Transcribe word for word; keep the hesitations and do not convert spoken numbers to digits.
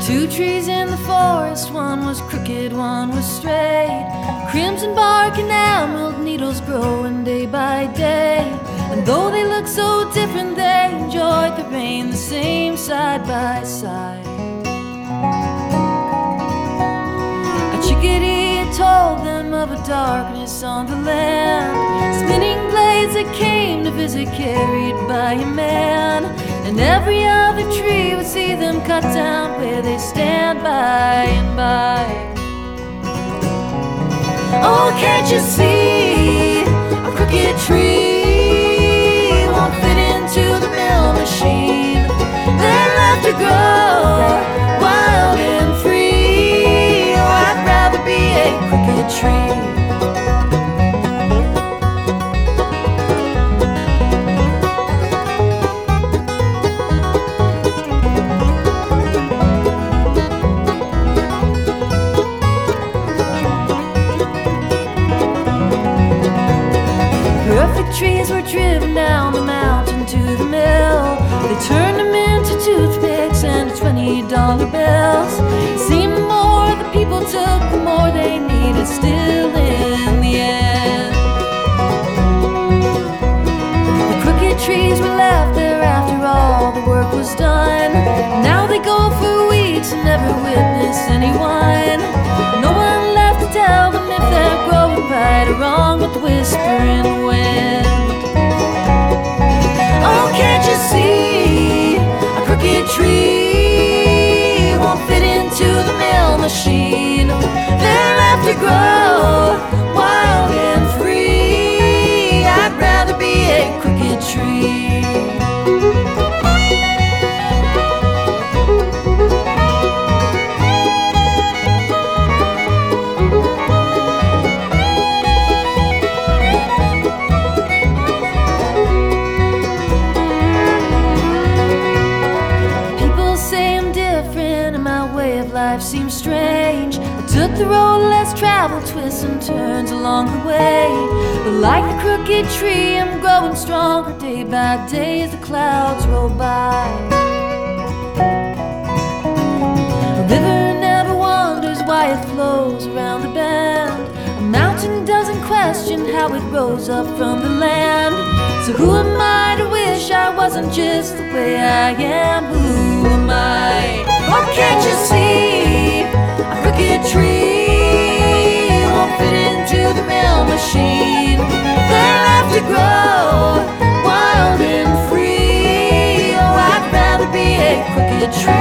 Two trees in the forest, one was crooked, one was straight. Crimson bark and emerald needles growing day by day. And though they look so different, they enjoyed the rain the same side by side. A chickadee had told them of a darkness on the land, spinning blades that came to visit carried by a man. And every other tree would see them cut down where they stand by and by. Oh, can't you see a crooked tree won't fit into the mill machine? They're left to grow wild and free. Oh, I'd rather be a crooked tree. Trees were driven down the mountain to the mill. They turned them into toothpicks and twenty dollar bills. It seemed the more the people took, the more they needed still in the end. The crooked trees were left there after all the work was done. Now they go for weeks and never witness any wine. No one left to tell them if they're growing right or wrong with the whispering wind. Oh, can't you see a crooked tree won't fit into the mill machine? They're left to grow wild and free. I'd rather be a crooked tree. Life seems strange. I took the road less traveled, twists and turns along the way. But like the crooked tree, I'm growing stronger day by day as the clouds roll by. A river never wonders why it flows around the bend. A mountain doesn't question how it rose up from the land. So who am I to wish I wasn't just the way I am? Who am I? Or can't you see a crooked tree won't fit into the mill machine? They're left to grow wild and free. Oh, I'd rather be a crooked tree.